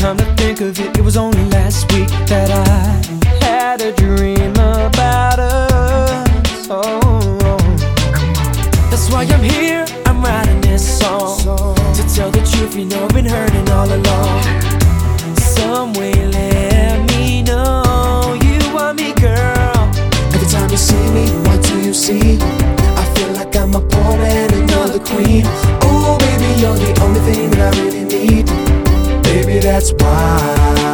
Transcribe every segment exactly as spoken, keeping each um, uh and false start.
Time to think of it, it was only last week that I had a dream about us. Oh, that's why I'm here, I'm writing this song. To tell the truth, you know I've been hurting all along. Some way let me know you want me, girl. Every time you see me, what do you see? I feel like I'm a pawn and you're the queen. Oh baby, you're the only thing that I really need. Baby, that's why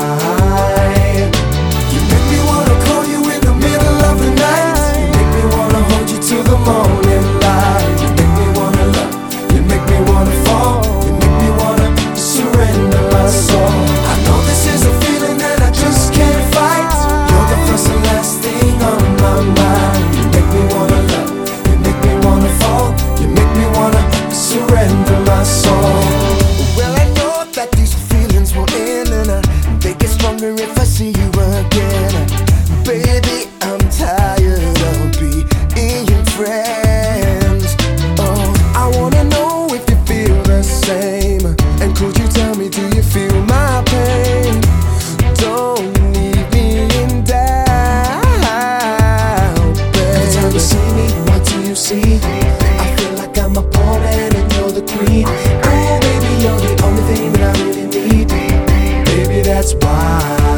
you make me wanna call you in the middle of the night. You make me wanna hold you till the morning light. You make me wanna love, you make me wanna fall. You make me wanna surrender my soul. I know this is a feeling that I just can't fight. You're the first and last thing on my mind. You make me wanna love, you make me wanna fall. You make me wanna surrender my soul. Well, I know that these feelings will end, and I, they get stronger if I see you again. Baby, I'm tired of being friends. Oh, I wanna know if you feel the same. And could you tell me, do you feel my pain? Don't leave me in doubt, baby. Every time you see me, what do you see? I feel like I'm a pawn and you're the queen. Oh baby, you're the only thing that I really need. Baby, that's why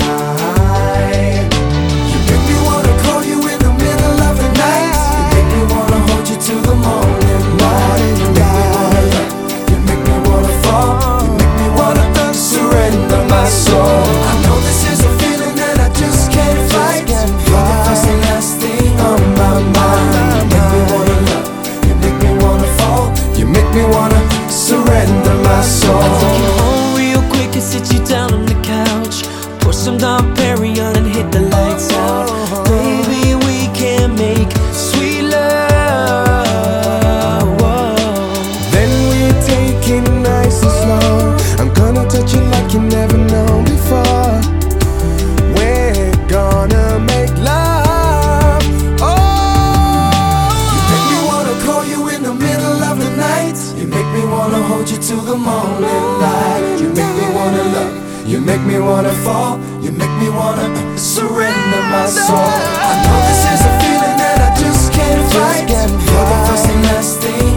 you make me wanna call you in the middle of the night. You make me wanna hold you till the morning light. You make me wanna love, you make me wanna fall. You make me wanna surrender my soul. I know this is a feeling that I just can't fight. You're the first and last thing on my mind. You make me wanna love, you make me wanna fall. You make me wanna surrender my soul. I'll take you home real quick and sit you down on the couch. Pour some Dom Perignon and hit the lights out. Baby, we can make sweet love. Whoa. Then we take it nice and slow. I'm gonna touch you like you never known before. We're gonna make love. Oh, you make me wanna call you in the middle of the night. You make me wanna hold you till the morning light. You make me wanna love, you make me wanna fall. You make me wanna surrender my soul. I know this is a feeling that I just can't fight. You're the first and last thing